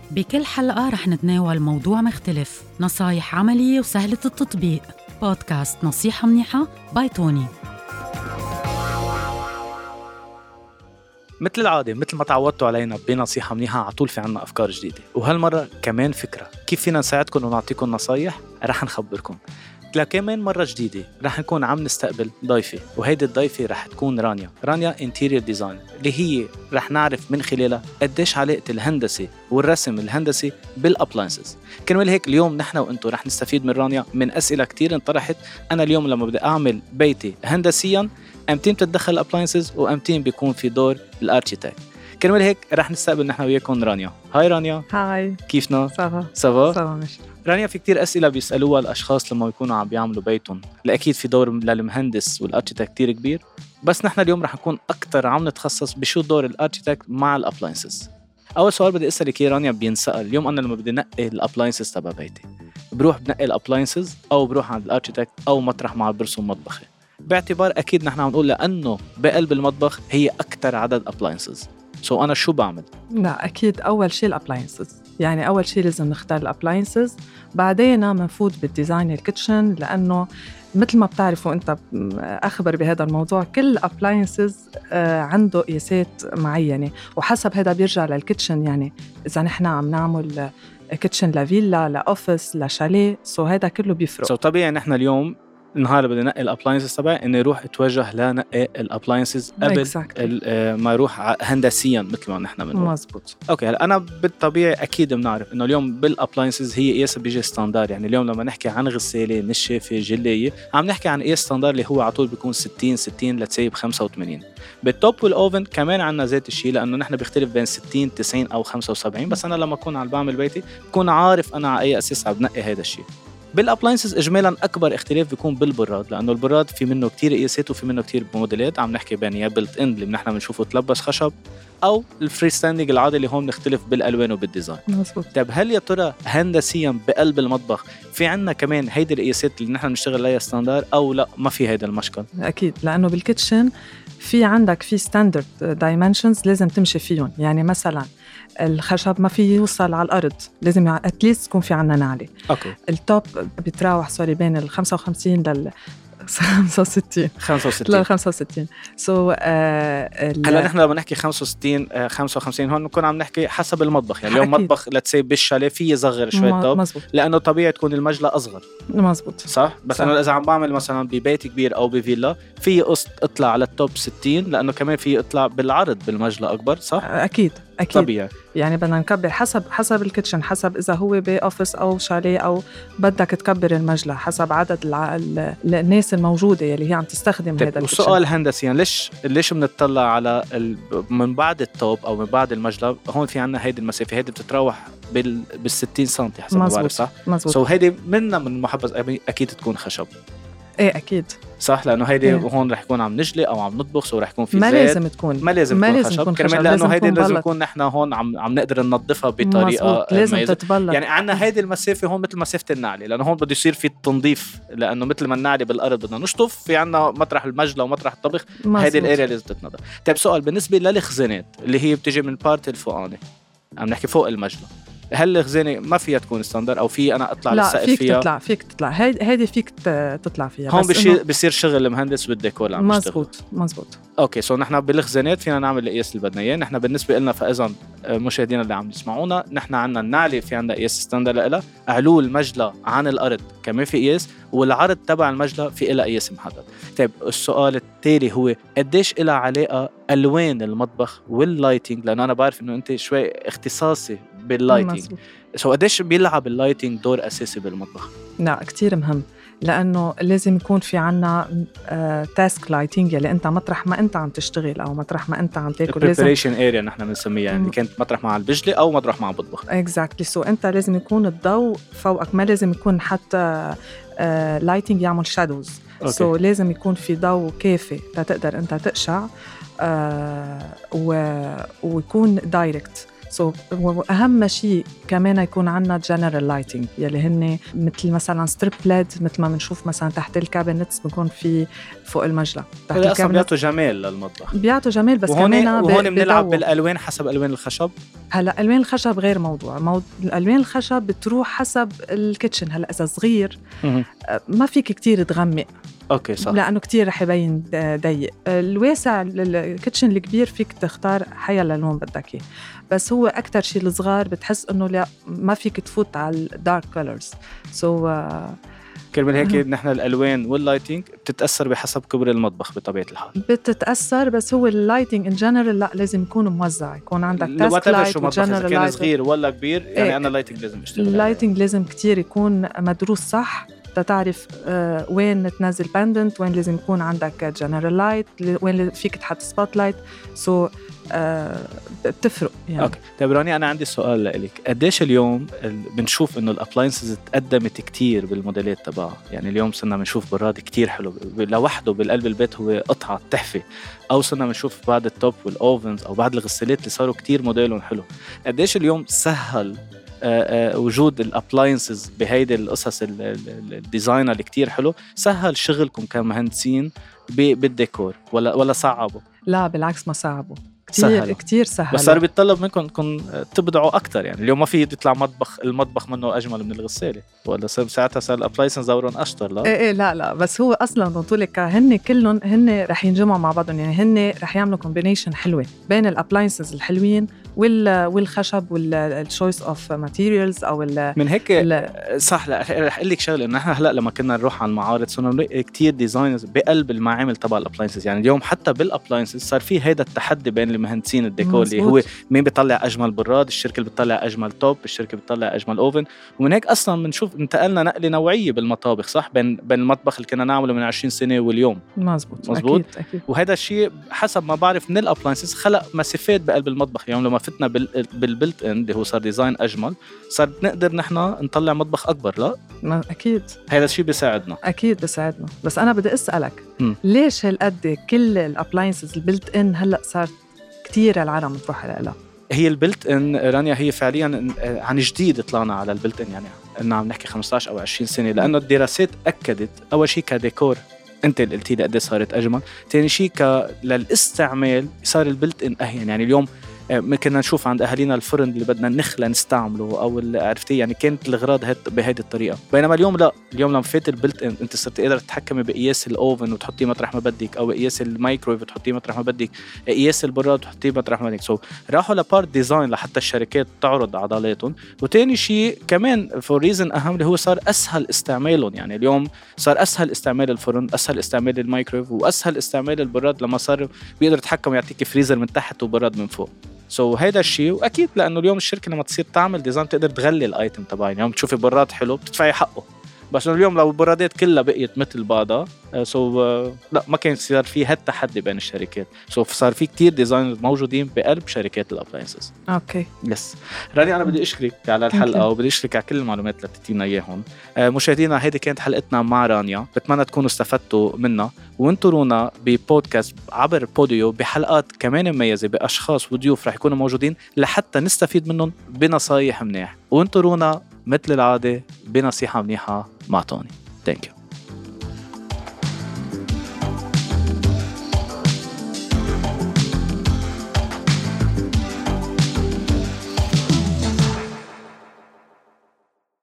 بكل حلقة رح نتناول موضوع مختلف، نصايح عملية وسهلة التطبيق. بودكاست نصيحة منيحة باي توني. مثل العادة مثل ما تعودتوا علينا بنصيحة منيحة على طول في عنا أفكار جديدة، وهالمرة كمان فكرة كيف فينا نساعدكم ونعطيكم نصايح رح نخبركم. كمان مرة جديدة رح نكون عم نستقبل ضيفة، وهيدي الضيفة رح تكون رانيا انتيريور ديزاين، اللي هي رح نعرف من خلالها قديش علاقة الهندسة والرسم الهندسي بالابلاينسز. كرمال هيك اليوم نحن وانتو رح نستفيد من رانيا من أسئلة كتير انطرحت. أنا اليوم لما بدي أعمل بيتي هندسيا أمتين بتتدخل الابلاينسز وأمتين بيكون في دور الاركيتكت. كرمال هيك رح نستقبل نحن وياكم رانيا. هاي رانيا. هاي كيفنا؟ سافا ماشي. رانيا، في كتير أسئلة بيسألوها الأشخاص لما يكونوا عم بيعملوا بيتهم، لأكيد في دور للمهندس والاركيتكت كتير كبير، بس نحن اليوم رح نكون أكتر عم نتخصص بشو دور الاركيتكت مع الابلاينسز. أول سؤال بدي أسألك يا رانيا بينسأل اليوم، أنا لما بدي نقي الابلاينسز تبع بيتي بروح بنقي الابلاينسز أو بروح عند الاركيتكت أو مطرح مع برسم مطبخي، باعتبار أكيد نحن عم نقول لأنه بقلب المطبخ هي أكتر عدد ابلاينسز. أنا شو بعمل؟ لا أكيد أول شيء الابلاينسز، يعني أول شيء لازم نختار الابلاينسز، بعدين منفوت بالديزاين الكيتشن، لأنه مثل ما بتعرفوا أنت أخبر بهذا الموضوع، كل ابلاينسز عنده قياسات معينة، وحسب هذا بيرجع للكيتشن. يعني إذا نحن عم نعمل كيتشن لفيلا لأوفيس لشاليه، هذا كله بيفرق. طبيعي نحن اليوم النهار بدي نقي الابلاينسز تبعي اني اروح اتوجه لنقي الابلاينسز قبل ما اروح هندسيا مثل ما نحن بنقول. مزبوط. اوكي، هلا انا بالطبيعي اكيد بنعرف انه اليوم بالابلاينسز هي قياس بيجي ستاندار. يعني اليوم لما نحكي عن غساله نشافه جليه عم نحكي عن قياس ستاندار اللي هو على طول بيكون 60 لتسيب 85. بالتوب والاوفن كمان عندنا ذات الشيء، لانه نحن بيختلف بين 60 90 او 75. بس انا لما اكون عم بعمل بيتي بكون عارف انا على اي اساس عم بنقي هذا الشيء. بالابلاينسز اجمالا اكبر اختلاف بيكون بالبراد، لانه البراد في منه كتير قياسات وفي منه كتير موديلات. عم نحكي بين يا بيلت ان اللي نحن بنشوفه تلبس خشب او الفري ستاندينج العادي اللي هون نختلف بالالوان وبالديزاين. طيب هل يا ترى هندسيا بقلب المطبخ في عنا كمان هيدي القياسات اللي نحن بنشتغل عليها ستاندر او لا ما في هيدا المشكل؟ اكيد، لانه بالكيتشن في عندك في ستاندرد دايمنشنز لازم تمشي فيهم. يعني مثلا الخشب ما في يوصل على الأرض، لازم اتليست تكون في عنا نعلة. أوكي. التوب بتراوح بين ال 55 لل 65 لل 65. هلا نحن لما نحكي 65 55 هون نكون عم نحكي حسب المطبخ. يعني اليوم مطبخ لتسي بالشاليه فيه يصغر شوي توب، لأنه طبيعي تكون المجلة أصغر. مزبوط صح. بس أنا إذا عم بعمل مثلا ببيت كبير أو بفيلا في قسط اطلع على التوب 60، لأنه كمان في اطلع بالعرض بالمجلة أكبر. صح. أكيد طبيعي. يعني بدنا نكبر حسب الكيتشن، حسب إذا هو بأوفيس أو شاليه أو بدك تكبر المجلة حسب عدد الناس الموجودة اللي هي عم تستخدم هذا الكيتشن. وسؤال هندسي، يعني ليش بنطلع على من بعد التوب أو من بعد المجلة هون في عنا هيدي المسافة، هيدي بتتراوح بال60 سنتي حسب ما بعرف. صح. هيدي منا من المحبز أكيد تكون خشب. ايه اكيد صح، لانه هيدي هون رح يكون عم نجلي او عم نطبخ، رح يكون في ما زيت. لازم تكون خشب كمان، لانه هيدي لازم نكون نحن هون عم نقدر ننظفها بطريقه لازم تتبلط. يعني عندنا هيدي المسافه هون مثل مسافه النعله، لانه هون بده يصير في التنظيف، لانه مثل ما النعله بالارض بدنا نشطف، في عندنا مطرح المجلة ومطرح الطبخ هيدي الاريا لازم تتنظف. طيب سؤال بالنسبه للخزانات اللي هي بتجي من بارت الفوقاني، عم نحكي فوق المجلة، هل الخزانة ما فيها تكون ستاندر أو في أنا أطلع للسقف فيها؟ لا فيك تطلع هيدي فيك تطلع فيها. هون بيصير شغل المهندس بالديكور عم يشتغل. مزبوط. أوكي، نحن بالخزانات فينا نعمل القياس اللي بدنا إياه. نحن بالنسبة لنا فإذا مشاهدينا اللي عم يسمعونا، نحن عنا النعلة في عندها قياس ستاندر لها، علو المجلة عن الأرض كمان في قياس، والعرض تبع المجلة في إلها قياس محدد. طيب السؤال التالي هو قديش إلها علاقة ألوان المطبخ واللايتينج، لأنه أنا بعرف إنه أنت شوي اختصاصي باللايتينج. قديش بيلعب اللايتينج دور أساسي بالمطبخ؟ لا كتير مهم، لأنه لازم يكون في عنا تاسك لايتينج، يلي أنت مطرح ما أنت عم تشتغل أو مطرح ما أنت عم تاكل preparation area نحن بنسميها، يعني كانت مطرح مع البجلة أو مطرح مع بطبخ. exactly. أنت لازم يكون الضوء فوقك، ما لازم يكون حتى لايتينج يعمل شادوز. لازم يكون في ضوء كافي تقدر أنت تقشع ويكون دايركت. وأهم شيء كمان يكون عنا general lighting يلي هن مثل مثلا strip LED مثل ما بنشوف مثلا تحت الكابينتس بيكون في فوق المجلة تحت الكابينت بيعطوا جمال للمطبخ بيعطوا جمال بس وهون بنلعب بالألوان حسب ألوان الخشب. هلا ألوان الخشب غير موضوع الألوان الخشب بتروح حسب الكيتشن. هلا إذا صغير ما فيك كتير تغمق اوكي صح لانه كتير رح يبين ضيق. الواسع الكيتشن الكبير فيك تختار حيا لون بدك اياه بس هو اكتر شيء الصغار بتحس انه لا ما فيك تفوت على الدارك كولرز كرمال هيك نحن الالوان واللايتنج بتتاثر بحسب كبر المطبخ بطبيعه الحال بتتاثر بس هو اللايتنج ان جنرال لا لازم يكون موزع يكون عندك تاسك لايت وجنرال كان صغير ولا كبير يعني انا اللايتنج لازم اشتغل اللايتنج لازم كتير يكون مدروس صح تعرف وين تنزل باندنت وين لازم يكون عندك جنرال لايت وين فيك تحط سبوت لايت بتفرق يعني. اوكي طيب رانيا انا عندي سؤال لك قديش اليوم بنشوف انه الابلاينسز تقدمت كتير بالموديلات تبعها يعني اليوم صرنا بنشوف براد كتير حلو لوحده بالقلب البيت هو قطعه تحفه او صرنا بنشوف بعد التوب والاوفنز او بعد الغسالات اللي صاروا كتير موديلهم حلو قديش اليوم سهل وجود الابلاينسز بهيدي القصص الديزاين اللي كتير حلو سهل شغلكم كمهندسين بالديكور ولا صعبوا؟ لا بالعكس ما صعبوا كتير سهل بس صار بيتطلب منكم تبدعوا اكتر يعني اليوم ما في يطلع المطبخ منه اجمل من الغساله ولا ساعتها صار الابلاينسز دورهم اشطر لا ايه لا بس هو اصلا بنقولك هن كلهم رح ينجمعوا مع بعضهم يعني هن رح يعملوا كومبينيشن حلوه بين الابلاينسز الحلوين والخشب والشويس اوف ماتيريالز او من هيك صح. لا رح اقول لك شغله انه احنا هلا لما كنا نروح على المعارض صرنا نلاقي كتير ديزاينز بقلب المعامل تبع الابلاينسز يعني اليوم حتى بالابلاينسز صار في هيدا التحدي بين المهندسين الديكور اللي هو مين بيطلع اجمل براد الشركه اللي بتطلع اجمل توب الشركه بتطلع اجمل اوفن ومن هيك اصلا بنشوف انتقلنا نقله نوعيه بالمطابخ صح بين المطبخ اللي كنا نعمله من 20 سنه واليوم مزبوط أكيد. وهذا الشيء حسب ما بعرف من الابلاينسز خلق مسافات بقلب المطبخ اليوم لما فتنا بالبلت اند اللي هو صار ديزاين اجمل صار نقدر نحن نطلع مطبخ اكبر لا اكيد هذا الشيء بيساعدنا بس انا بدي اسالك ليش هالقد كل الابلاينسز البلت ان هلا صار كتير العالم تروح لها؟ هي البلت ان رانيا هي فعليا عن جديد طلعنا على البلت ان يعني قلنا عم نحكي 15 او 20 سنه لانه الدراسات اكدت اول شيء كديكور انت اللي قلتي لي قد صارت اجمل ثاني شيء للاستعمال صار البلت ان اهين يعني اليوم كنا نشوف عند أهالينا الفرن اللي بدنا نخلى نستعمله أو عرفتي يعني كانت الأغراض بهذه الطريقة بينما اليوم لا اليوم لما فات البلت إن أنت صرت قادر تتحكمي بقياس الأوفن وتحطيه مطرح ما بدك أو قياس المايكرويف وتحطيه مطرح ما بدك قياس البراد وتحطيه مطرح ما بدك راحوا لبارت ديزاين لحتى الشركات تعرض عضلاتهم وتاني شيء كمان فور ريزن أهم اللي هو صار أسهل استعمالهم يعني اليوم صار أسهل استعمال الفرن أسهل استعمال المايكرويف وأسهل استعمال البراد لما صار بيقدر يتحكم يعطيك فريزر من تحت وبراد من فوق هيدا الشيء واكيد لانه اليوم الشركه لما تصير تعمل ديزاين تقدر تغلي الايتم تبعها اليوم بتشوفي براد حلو بتدفعي حقه بس اليوم لو البرادات كلها بقيت مثل بعضها لا ما كان صار في هالتحدي بين الشركات صار في كتير ديزاينرز موجودين بقلب شركات الابلاينسز. اوكي يس رانيا انا بدي اشكرك على الحلقه وبدي اشكرك على كل المعلومات اللي بتدينا اياهم. مشاهدينا هيدي كانت حلقتنا مع رانيا بتمنى تكونوا استفدتوا منها وانطرونا ببودكاست عبر بوديو بحلقات كمان مميزه باشخاص وضيوف رح يكونوا موجودين لحتى نستفيد منهم بنصايح منيح وانطرونا مثل العاده بنصيحه منيحه مع توني. ثانك يو.